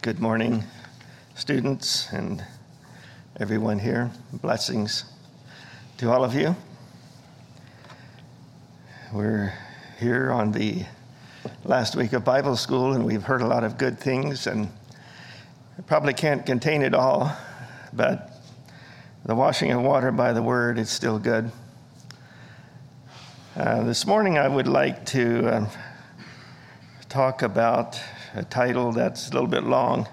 Good morning, students and everyone here. Blessings to all of you. We're here on the last week of Bible school, and we've heard a lot of good things, and I probably can't contain it all, but the washing of water by the Word is still good. This morning I would like to talk about a title that's a little bit long.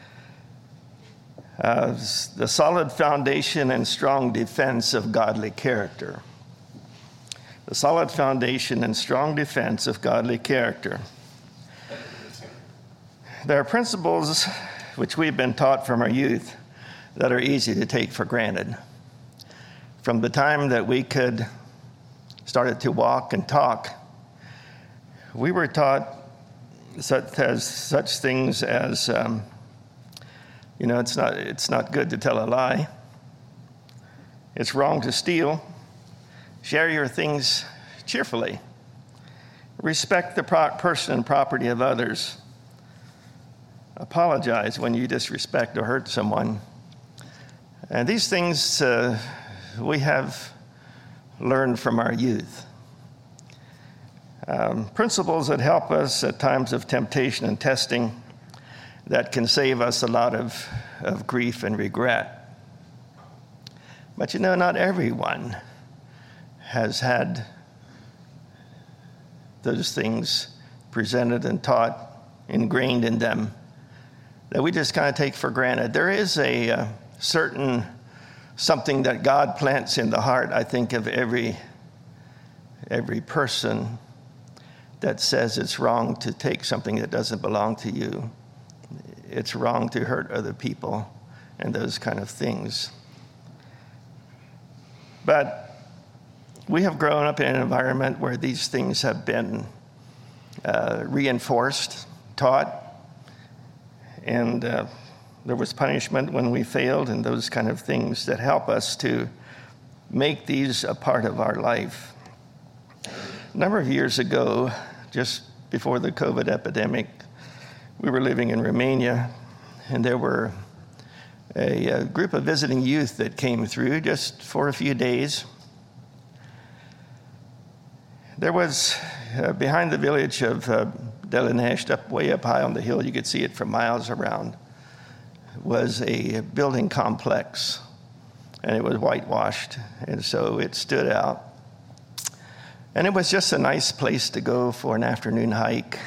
The solid foundation and strong defense of godly character. The solid foundation and strong defense of godly character. There are principles which we've been taught from our youth that are easy to take for granted. From the time that we could started to walk and talk, we were taught such things as, it's not good to tell a lie. It's wrong to steal. Share your things cheerfully. Respect the person and property of others. Apologize when you disrespect or hurt someone. And these things we have learned from our youth. Principles that help us at times of temptation and testing that can save us a lot of grief and regret. But not everyone has had those things presented and taught, ingrained in them, that we just kind of take for granted. There is a certain something that God plants in the heart, I think, of every person that says it's wrong to take something that doesn't belong to you. It's wrong to hurt other people and those kind of things. But we have grown up in an environment where these things have been reinforced, taught, and there was punishment when we failed and those kind of things that help us to make these a part of our life. A number of years ago, just before the COVID epidemic, we were living in Romania, and there were a group of visiting youth that came through just for a few days. There was, behind the village of Delenești, way up high on the hill, you could see it for miles around, was a building complex, and it was whitewashed, and so it stood out. And it was just a nice place to go for an afternoon hike.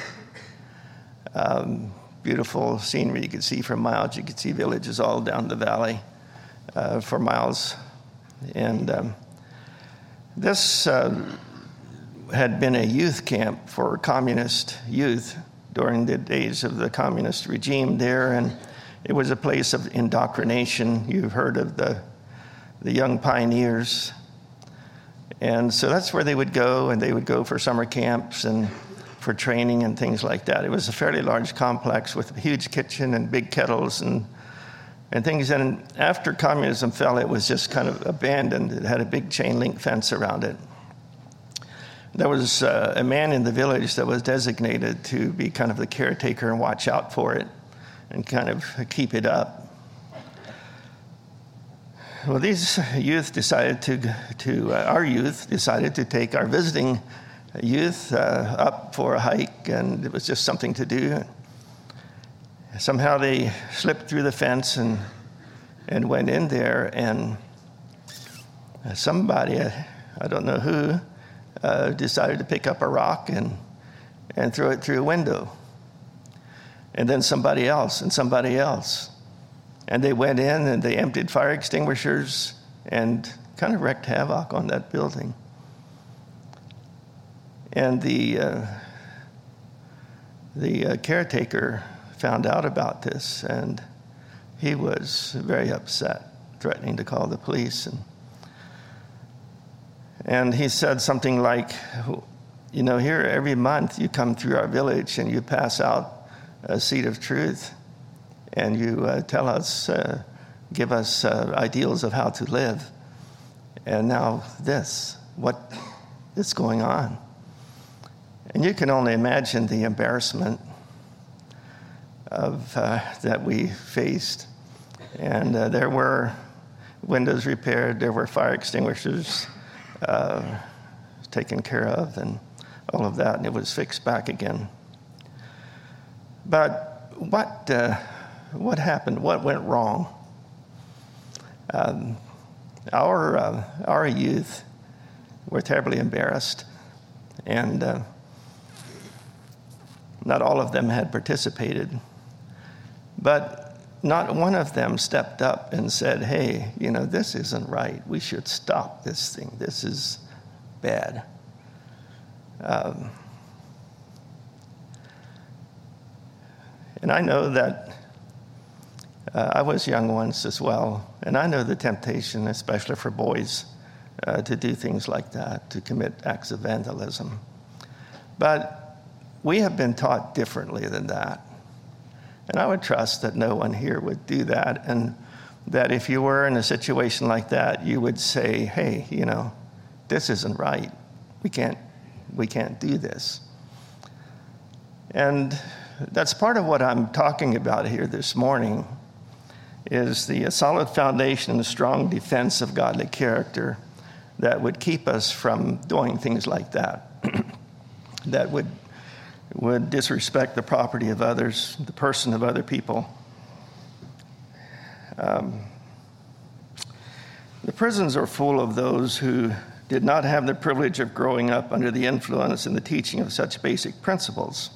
Beautiful scenery you could see for miles. You could see villages all down the valley for miles. And this had been a youth camp for communist youth during the days of the communist regime there. And it was a place of indoctrination. You've heard of the young pioneers. And so that's where they would go, and they would go for summer camps and for training and things like that. It was a fairly large complex with a huge kitchen and big kettles and things. And after communism fell, it was just kind of abandoned. It had a big chain link fence around it. There was a man in the village that was designated to be kind of the caretaker and watch out for it and kind of keep it up. Well, these youth decided our youth decided to take our visiting youth up for a hike, and it was just something to do. Somehow they slipped through the fence and went in there, and somebody, I don't know who, decided to pick up a rock and throw it through a window. And then somebody else and somebody else. And they went in and they emptied fire extinguishers and kind of wreaked havoc on that building. And the caretaker found out about this, and he was very upset, threatening to call the police. And he said something like, here every month you come through our village and you pass out a seed of truth. And you tell us, give us ideals of how to live. And now this, what is going on? And you can only imagine the embarrassment that we faced. And there were windows repaired, there were fire extinguishers taken care of, and all of that, and it was fixed back again. But what happened? What went wrong? Our youth were terribly embarrassed, and not all of them had participated. But not one of them stepped up and said, hey, this isn't right. We should stop this thing. This is bad. And I know that I was young once as well, and I know the temptation, especially for boys, to do things like that, to commit acts of vandalism. But we have been taught differently than that. And I would trust that no one here would do that, and that if you were in a situation like that, you would say, hey, this isn't right. We can't do this. And that's part of what I'm talking about here this morning, is the solid foundation and the strong defense of godly character that would keep us from doing things like that, that would disrespect the property of others, the person of other people. The prisons are full of those who did not have the privilege of growing up under the influence and the teaching of such basic principles.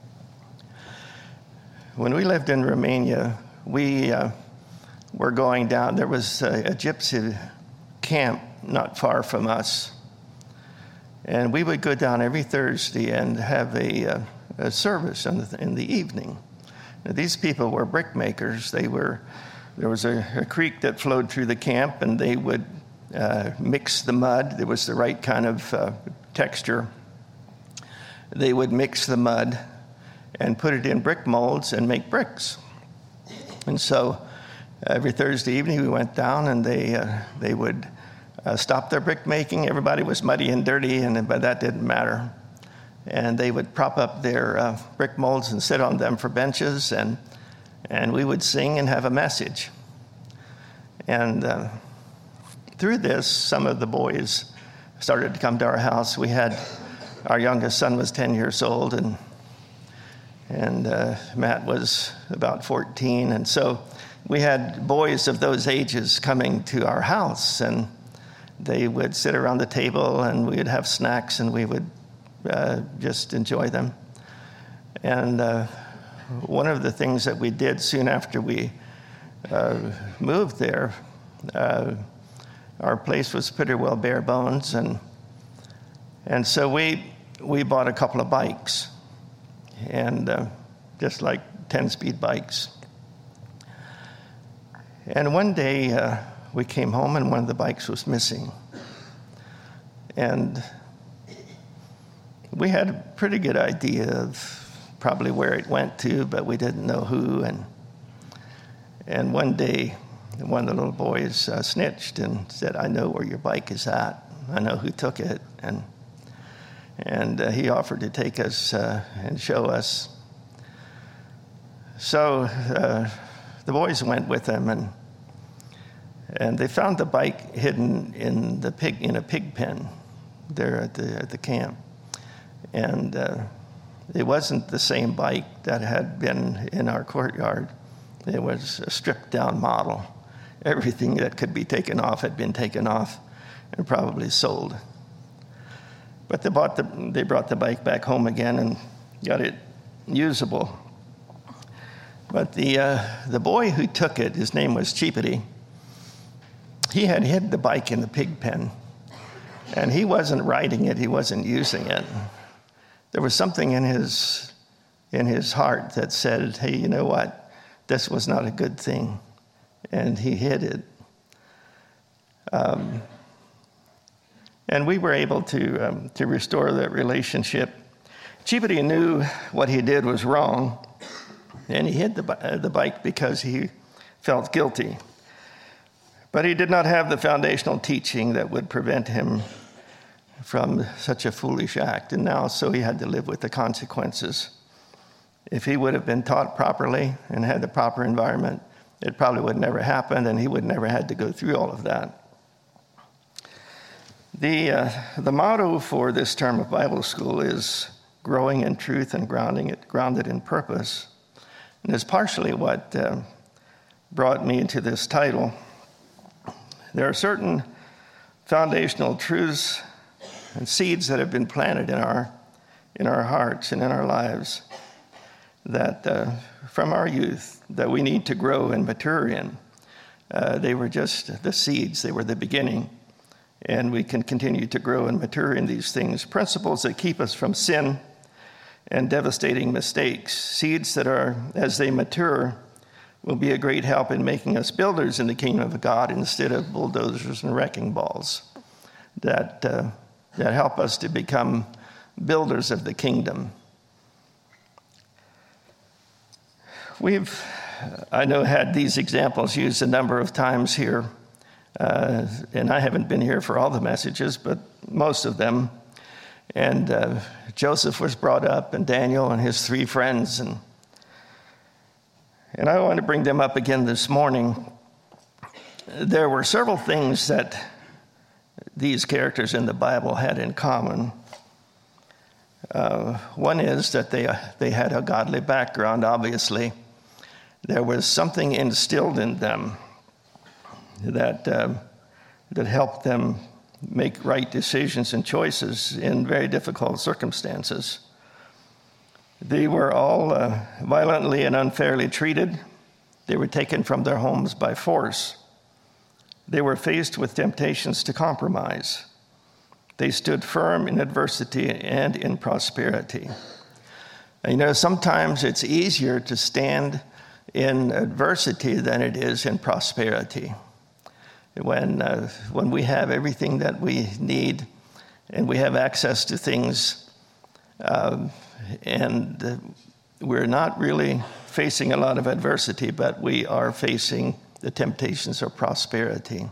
When we lived in Romania, we were going down. There was a gypsy camp not far from us, and we would go down every Thursday and have a service in the evening. Now, these people were brick makers. There was a creek that flowed through the camp, and they would mix the mud. There was the right kind of texture. They would mix the mud and put it in brick molds and make bricks. And so every Thursday evening we went down, and they would stop their brick making. Everybody was muddy and dirty, but that didn't matter. And they would prop up their brick molds and sit on them for benches, and we would sing and have a message. And through this, some of the boys started to come to our house. Our youngest son was 10 years old, and Matt was about 14. And so we had boys of those ages coming to our house, and they would sit around the table, and we would have snacks, and we would just enjoy them. And one of the things that we did soon after we moved there, our place was pretty well bare bones, and so we bought a couple of bikes, and just like 10-speed bikes. And one day we came home, and one of the bikes was missing. And we had a pretty good idea of probably where it went to, but we didn't know who. And one day, one of the little boys snitched and said, I know where your bike is at. I know who took it. And he offered to take us and show us. So the boys went with him, and they found the bike hidden in a pig pen there at the camp. And it wasn't the same bike that had been in our courtyard. It was a stripped-down model. Everything that could be taken off had been taken off and probably sold. But they brought the bike back home again and got it usable. But the boy who took it, his name was Chipity, he had hid the bike in the pig pen, and he wasn't riding it, he wasn't using it. There was something in his heart that said, hey, you know what? This was not a good thing. And he hid it. And we were able to restore that relationship. Chipity knew what he did was wrong, and he hid the bike because he felt guilty. But he did not have the foundational teaching that would prevent him from such a foolish act, and now so he had to live with the consequences. If he would have been taught properly and had the proper environment, it probably would never happen, and he would never had to go through all of that. The motto for this term of Bible school is growing in truth and grounded in purpose. And it's partially what brought me to this title. There are certain foundational truths and seeds that have been planted in our hearts and in our lives that from our youth that we need to grow and mature in. They were just the seeds. They were the beginning. And we can continue to grow and mature in these things. Principles that keep us from sin and devastating mistakes. Seeds that are, as they mature, will be a great help in making us builders in the kingdom of God instead of bulldozers and wrecking balls that help us to become builders of the kingdom. I know, had these examples used a number of times here, and I haven't been here for all the messages, but most of them. And Joseph was brought up, and Daniel and his 3 friends, and I want to bring them up again this morning. There were several things that these characters in the Bible had in common. One is that they had a godly background, obviously. There was something instilled in them that helped them make right decisions and choices in very difficult circumstances. They were all violently and unfairly treated. They were taken from their homes by force. They were faced with temptations to compromise. They stood firm in adversity and in prosperity. And sometimes it's easier to stand in adversity than it is in prosperity. When we have everything that we need and we have access to things, and we're not really facing a lot of adversity, but we are facing the temptations of prosperity.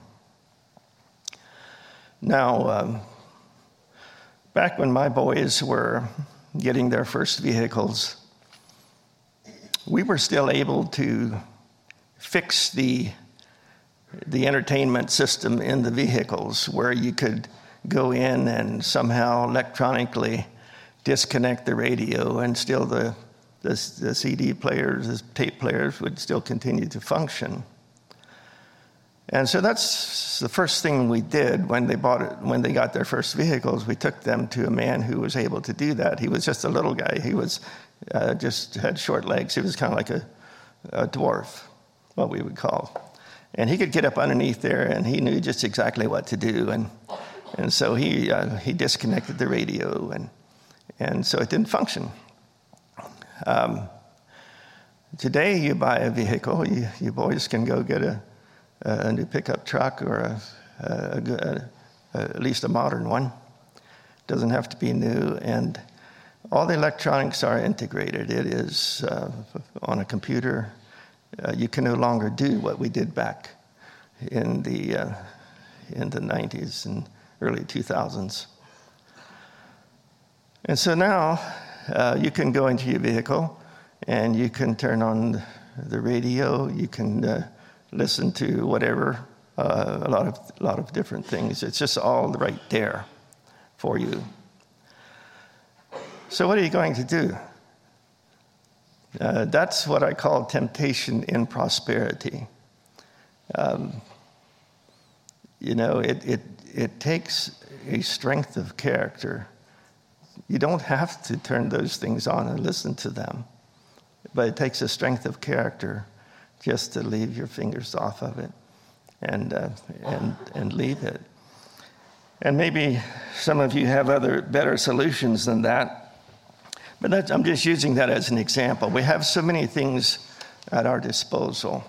Now, back when my boys were getting their first vehicles, we were still able to fix the entertainment system in the vehicles, where you could go in and somehow electronically disconnect the radio, and still the CD players, the tape players would still continue to function. And so that's the first thing we did when they got their first vehicles. We took them to a man who was able to do that. He was just a little guy. He was just had short legs. He was kind of like a dwarf, what we would call. And he could get up underneath there, and he knew just exactly what to do. And so he disconnected the radio, and so it didn't function. Today, you buy a vehicle, you boys can go get a new pickup truck, or at least a modern one. Doesn't have to be new, and all the electronics are integrated. It is on a computer. You can no longer do what we did back in the 90s and early 2000s. And so now you can go into your vehicle and you can turn on the radio. You can listen to whatever, a lot of different things. It's just all right there for you. So what are you going to do? That's what I call temptation in prosperity. It takes a strength of character. You don't have to turn those things on and listen to them, but it takes a strength of character just to leave your fingers off of it and leave it. And maybe some of you have better solutions than that. But I'm just using that as an example. We have so many things at our disposal.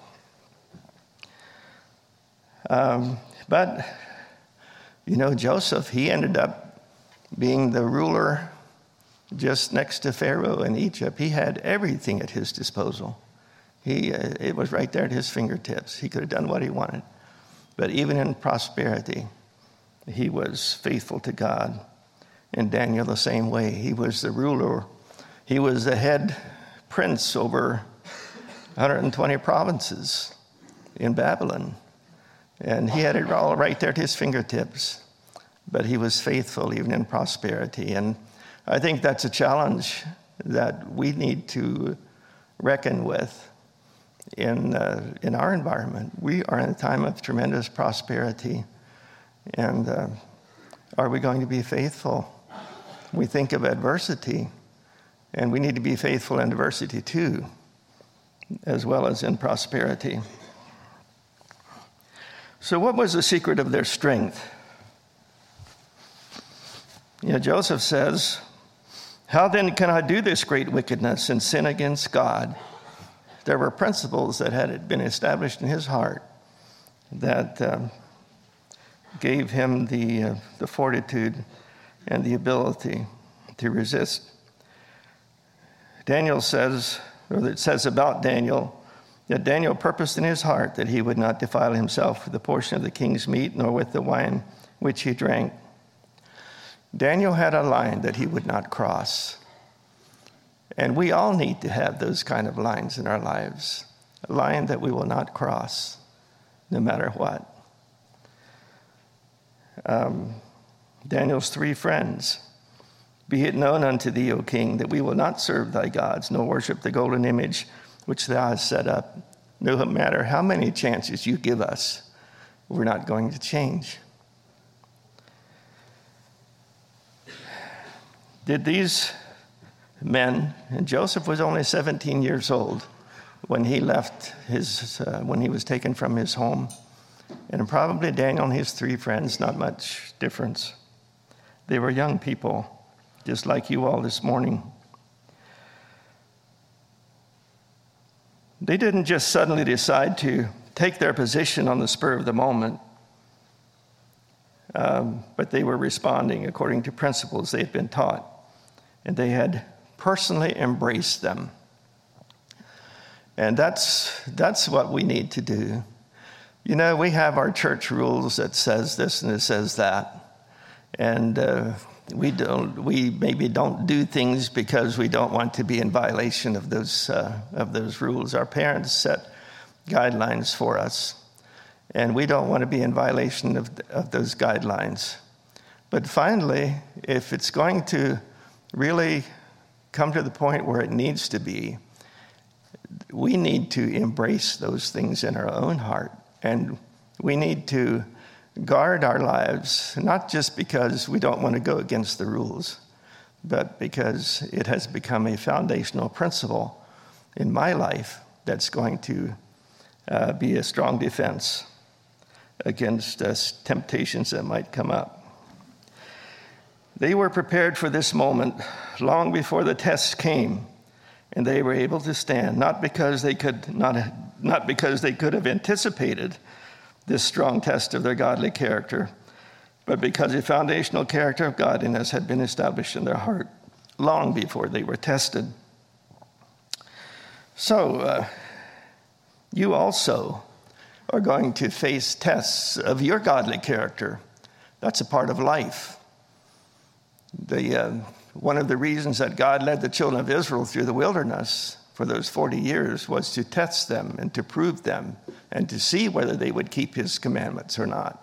But Joseph, he ended up being the ruler just next to Pharaoh in Egypt. He had everything at his disposal. It was right there at his fingertips. He could have done what he wanted. But even in prosperity, he was faithful to God. And Daniel the same way. He was the ruler. He was the head prince over 120 provinces in Babylon. And he had it all right there at his fingertips. But he was faithful even in prosperity. And I think that's a challenge that we need to reckon with in our environment. We are in a time of tremendous prosperity. And are we going to be faithful? We think of adversity, and we need to be faithful in adversity too, as well as in prosperity. So what was the secret of their strength? Joseph says, "How then can I do this great wickedness and sin against God?" There were principles that had been established in his heart that gave him the fortitude and the ability to resist. Daniel says, or it says about Daniel, that Daniel purposed in his heart that he would not defile himself with the portion of the king's meat, nor with the wine which he drank. Daniel had a line that he would not cross. And we all need to have those kind of lines in our lives, a line that we will not cross, no matter what. Daniel's 3 friends. "Be it known unto thee, O king, that we will not serve thy gods, nor worship the golden image which thou hast set up. No matter how many chances you give us, we're not going to change." Did these men, and Joseph was only 17 years old when he left when he was taken from his home, and probably Daniel and his 3 friends, not much difference. They were young people, just like you all this morning. They didn't just suddenly decide to take their position on the spur of the moment, but they were responding according to principles they had been taught, and they had personally embraced them. And that's what we need to do. We have our church rules that says this and it says that, and we maybe don't do things because we don't want to be in violation of those rules. Our parents set guidelines for us, and we don't want to be in violation of those guidelines. But finally, if it's going to really come to the point where it needs to be, we need to embrace those things in our own heart, and we need to guard our lives, not just because we don't want to go against the rules, but because it has become a foundational principle in my life that's going to be a strong defense against temptations that might come up. They were prepared for this moment long before the test came, and they were able to stand, not because they could have anticipated this strong test of their godly character, but because a foundational character of godliness had been established in their heart long before they were tested. So, you also are going to face tests of your godly character. That's a part of life. One of the reasons that God led the children of Israel through the wilderness for those 40 years was to test them and to prove them and to see whether they would keep his commandments or not.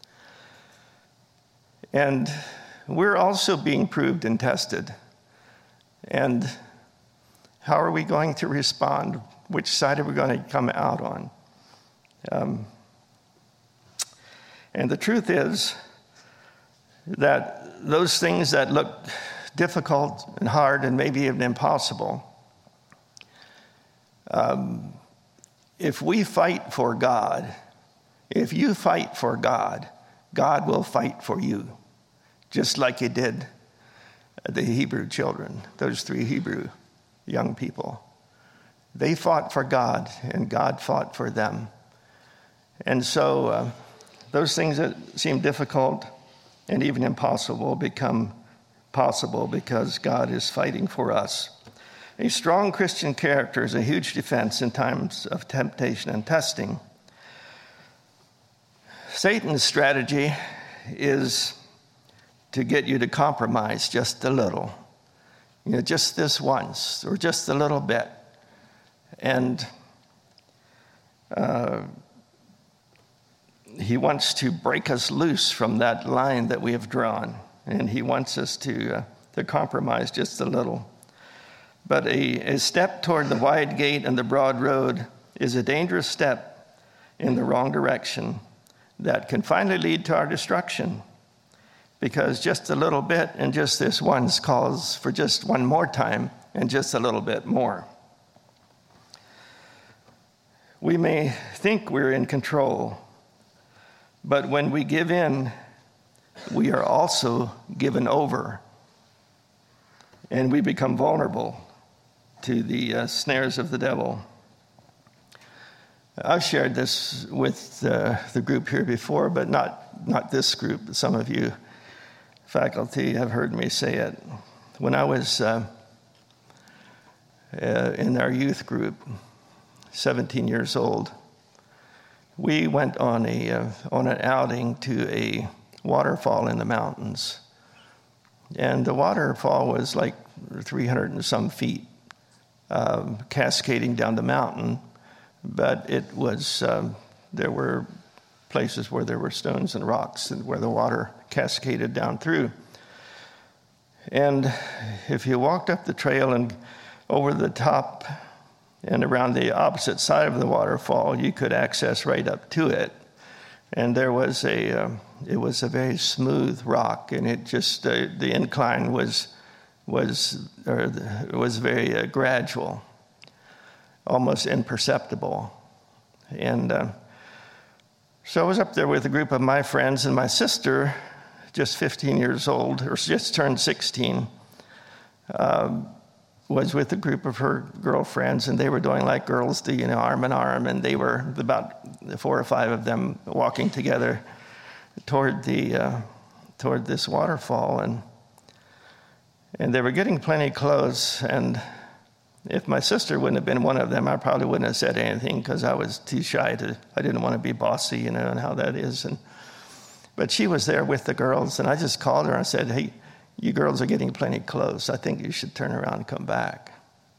And we're also being proved and tested. And how are we going to respond? Which side are we going to come out on? And the truth is that those things that look difficult and hard and maybe even impossible, if we fight for God, if you fight for God, God will fight for you, just like he did the Hebrew children, those 3 Hebrew young people. They fought for God, and God fought for them. And so those things that seem difficult and even impossible become possible because God is fighting for us. A strong Christian character is a huge defense in times of temptation and testing. Satan's strategy is to get you to compromise just a little, just this once or just a little bit. And he wants to break us loose from that line that we have drawn. And he wants us to compromise just a little. But a step toward the wide gate and the broad road is a dangerous step in the wrong direction that can finally lead to our destruction. Because just a little bit and just this once calls for just one more time and just a little bit more. We may think we're in control, but when we give in, we are also given over, and we become vulnerable to the snares of the devil. I've shared this with the group here before, but not this group. Some of you faculty have heard me say it. When I was in our youth group, 17 years old, we went on an outing to a waterfall in the mountains. And the waterfall was like 300 and some feet, cascading down the mountain. But it was, there were places where there were stones and rocks and where the water cascaded down through. And if you walked up the trail and over the top and around the opposite side of the waterfall, you could access right up to it. And there was it was a very smooth rock, and it just, the incline was very gradual, almost imperceptible. And so I was up there with a group of my friends, and my sister, just 15 years old, or just turned 16, was with a group of her girlfriends, and they were doing like girls do, arm in arm, and they were about 4 or 5 of them walking together toward this waterfall, and they were getting plenty close. And if my sister wouldn't have been one of them, I probably wouldn't have said anything because I was too shy I didn't want to be bossy, and how that is. But she was there with the girls, and I just called her and I said, "Hey, you girls are getting plenty close. I think you should turn around and come back."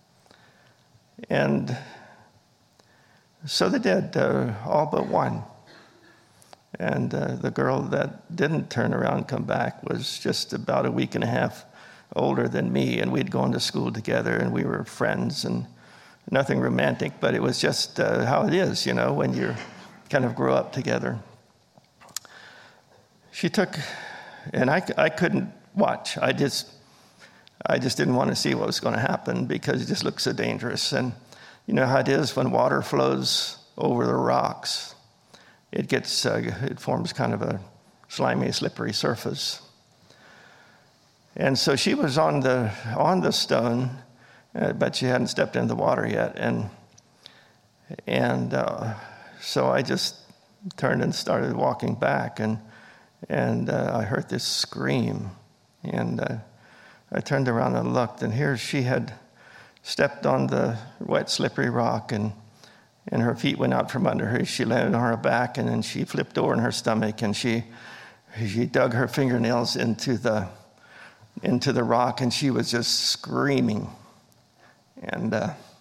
And so they did, all but one. And the girl that didn't turn around and come back was just about a week and a half older than me, and we'd gone to school together, and we were friends, and nothing romantic, but it was just how it is, when you kind of grow up together. She took, and I couldn't watch. I just didn't want to see what was going to happen because it just looked so dangerous. And you know how it is when water flows over the rocks. It forms kind of a slimy, slippery surface. And so she was on the stone, but she hadn't stepped in the water yet. And so I just turned and started walking back, and I heard this scream. And I turned around and looked, and here she had stepped on the wet, slippery rock, and her feet went out from under her. She landed on her back, and then she flipped over on her stomach, and she dug her fingernails into the rock, and she was just screaming. And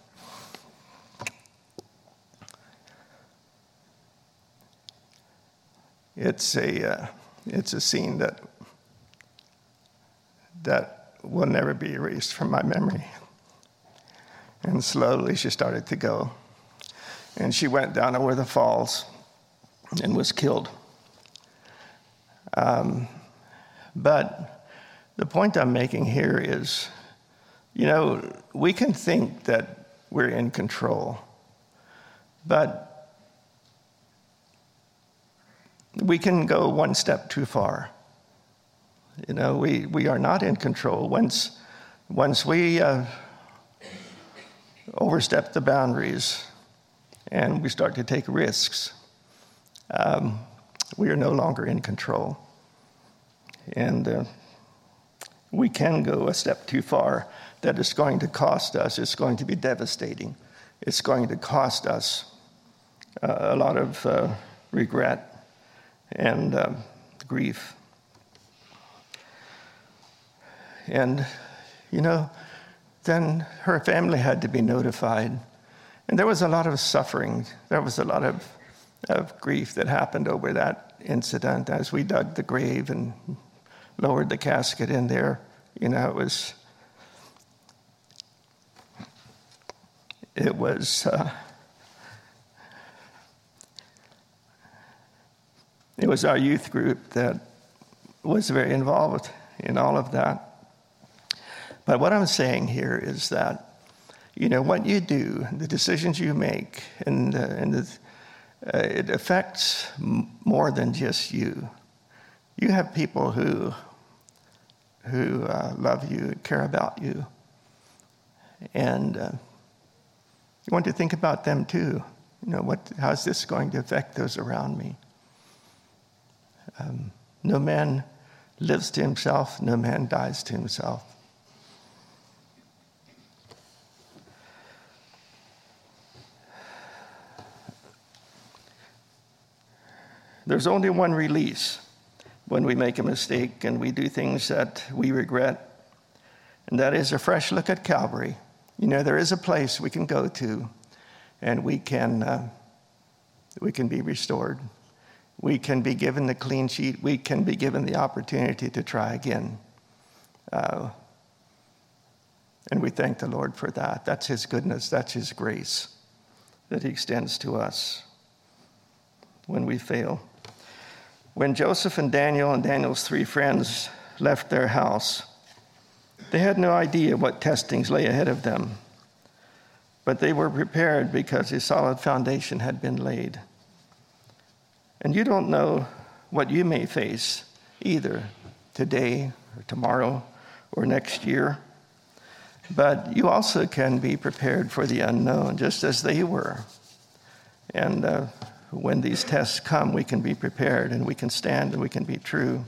it's a scene that will never be erased from my memory. And slowly she started to go. And she went down over the falls and was killed. But the point I'm making here is, we can think that we're in control, but we can go one step too far. We are not in control. Once we overstep the boundaries and we start to take risks, we are no longer in control. And we can go a step too far that is going to cost us. It's going to be devastating. It's going to cost us a lot of regret and grief. And, then her family had to be notified. And there was a lot of suffering. There was a lot of grief that happened over that incident as we dug the grave and lowered the casket in there. You know, it was our youth group that was very involved in all of that. But what I'm saying here is that, you know, what you do, the decisions you make, it affects more than just you. You have people who love you, care about you, and you want to think about them too. You know, how's this going to affect those around me? No man lives to himself, no man dies to himself. There's only one release when we make a mistake and we do things that we regret, and that is a fresh look at Calvary. You know, there is a place we can go to, and we can be restored. We can be given the clean sheet. We can be given the opportunity to try again. And we thank the Lord for that. That's his goodness. That's his grace that he extends to us when we fail. When Joseph and Daniel's 3 friends left their house, they had no idea what testings lay ahead of them, but they were prepared because a solid foundation had been laid. And you don't know what you may face either today or tomorrow or next year, but you also can be prepared for the unknown, just as they were. And when these tests come, we can be prepared and we can stand and we can be true.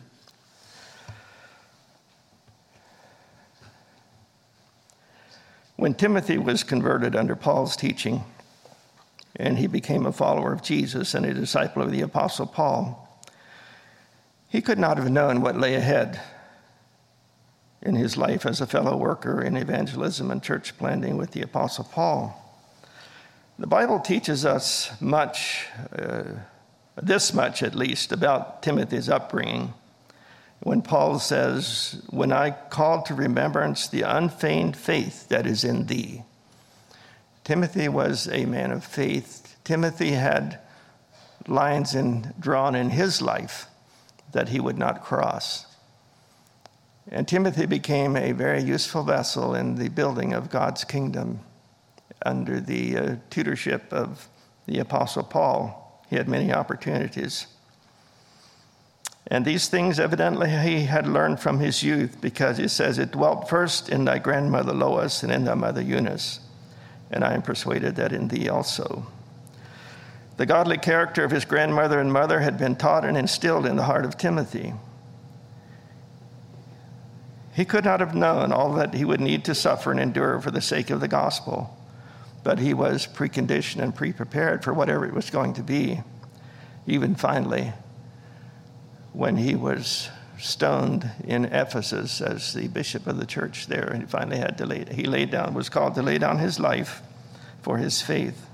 When Timothy was converted under Paul's teaching, and he became a follower of Jesus and a disciple of the Apostle Paul, he could not have known what lay ahead in his life as a fellow worker in evangelism and church planting with the Apostle Paul. The Bible teaches us much, this much at least, about Timothy's upbringing. When Paul says, "When I called to remembrance the unfeigned faith that is in thee." Timothy was a man of faith. Timothy had lines drawn in his life that he would not cross. And Timothy became a very useful vessel in the building of God's kingdom under the tutorship of the Apostle Paul. He had many opportunities. And these things evidently he had learned from his youth, because he says, "It dwelt first in thy grandmother Lois and in thy mother Eunice, and I am persuaded that in thee also." The godly character of his grandmother and mother had been taught and instilled in the heart of Timothy. He could not have known all that he would need to suffer and endure for the sake of the gospel, but he was preconditioned and pre-prepared for whatever it was going to be. Even finally, when he was stoned in Ephesus as the bishop of the church there, and he finally had to was called to lay down his life for his faith.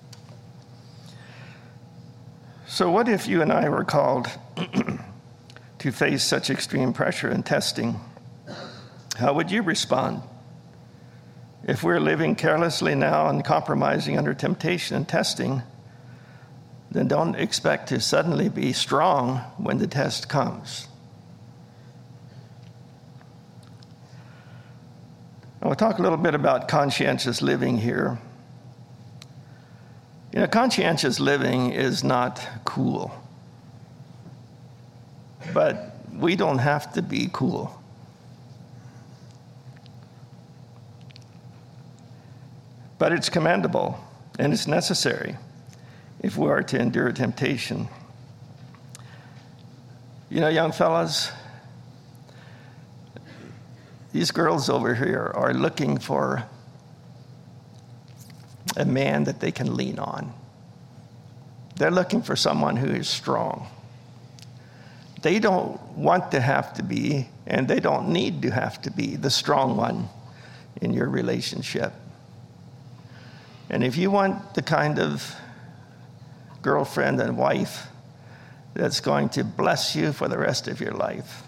So what if you and I were called to face such extreme pressure and testing? How would you respond? If we're living carelessly now and compromising under temptation and testing, then don't expect to suddenly be strong when the test comes. I will talk a little bit about conscientious living here. You know, conscientious living is not cool, but we don't have to be cool. But it's commendable and it's necessary if we are to endure temptation. You know, young fellas, these girls over here are looking for a man that they can lean on. They're looking for someone who is strong. They don't want to have to be, and they don't need to have to be, the strong one in your relationship. And if you want the kind of girlfriend and wife that's going to bless you for the rest of your life,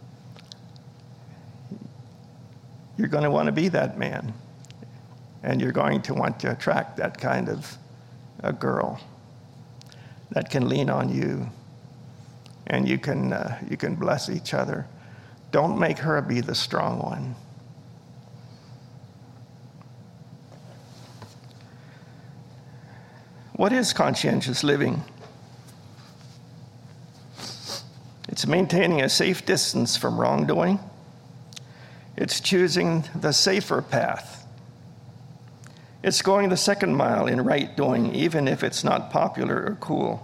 you're going to want to be that man. And you're going to want to attract that kind of a girl that can lean on you, and you can bless each other. Don't make her be the strong one. What is conscientious living? It's maintaining a safe distance from wrongdoing. It's choosing the safer path. It's going the second mile in right doing, even if it's not popular or cool.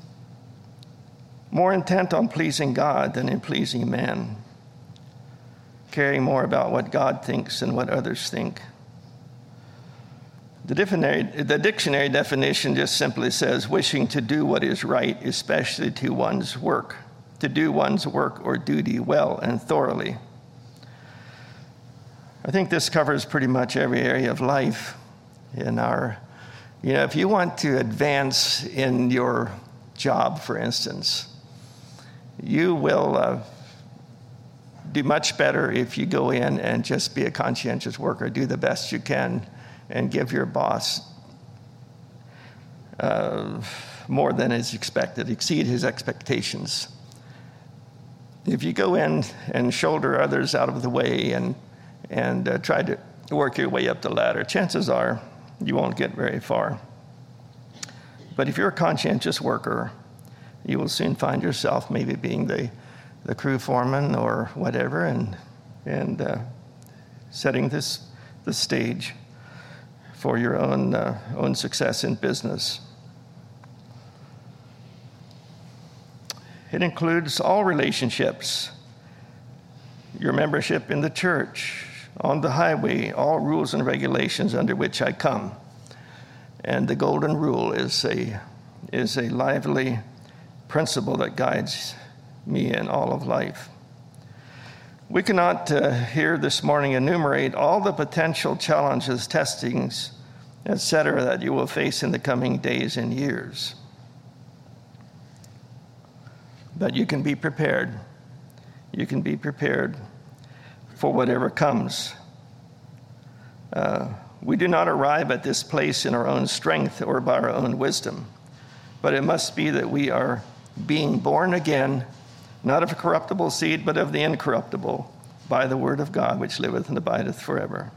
More intent on pleasing God than in pleasing man. Caring more about what God thinks than what others think. The dictionary definition just simply says wishing to do what is right, especially to one's work, to do one's work or duty well and thoroughly. I think this covers pretty much every area of life in our, if you want to advance in your job, for instance, you will do much better if you go in and just be a conscientious worker, do the best you can, and give your boss more than is expected, exceed his expectations. If you go in and shoulder others out of the way and try to work your way up the ladder, chances are you won't get very far. But if you're a conscientious worker, you will soon find yourself maybe being the crew foreman or whatever, and setting the stage for your own success in business. It includes all relationships, your membership in the church, on the highway, all rules and regulations under which I come. And the golden rule is a lively principle that guides me in all of life. We cannot here this morning enumerate all the potential challenges, testings, etc., that you will face in the coming days and years. But you can be prepared. You can be prepared for whatever comes. We do not arrive at this place in our own strength or by our own wisdom, but it must be that we are being born again, not of a corruptible seed, but of the incorruptible, by the word of God, which liveth and abideth forever.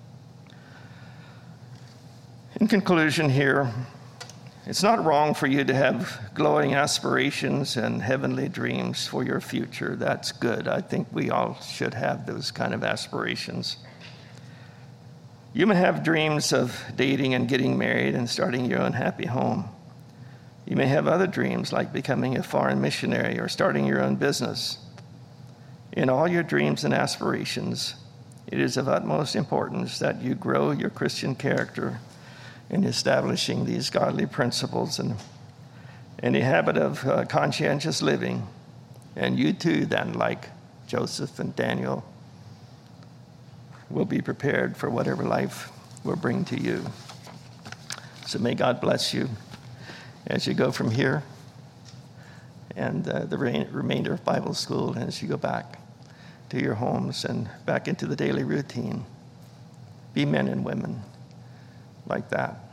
In conclusion here, it's not wrong for you to have glowing aspirations and heavenly dreams for your future. That's good. I think we all should have those kind of aspirations. You may have dreams of dating and getting married and starting your own happy home. You may have other dreams like becoming a foreign missionary or starting your own business. In all your dreams and aspirations, it is of utmost importance that you grow your Christian character in establishing these godly principles and a habit of conscientious living. And you too, then, like Joseph and Daniel, will be prepared for whatever life will bring to you. So may God bless you as you go from here and the remainder of Bible school, and as you go back to your homes and back into the daily routine. Be men and women like that.